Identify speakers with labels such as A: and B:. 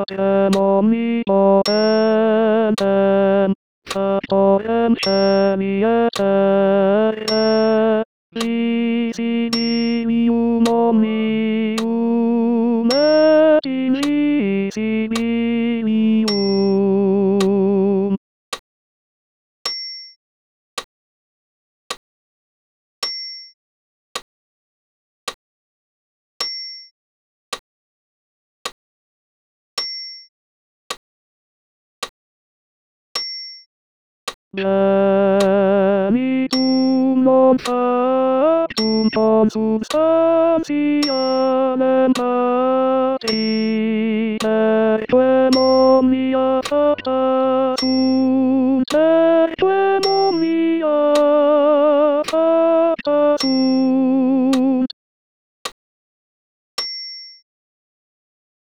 A: demoni momentem, zaporem przemijecie, Visibilium omnium et invisibilium. Genitum non factum consubstantialem Patri, perquem omnia facta sunt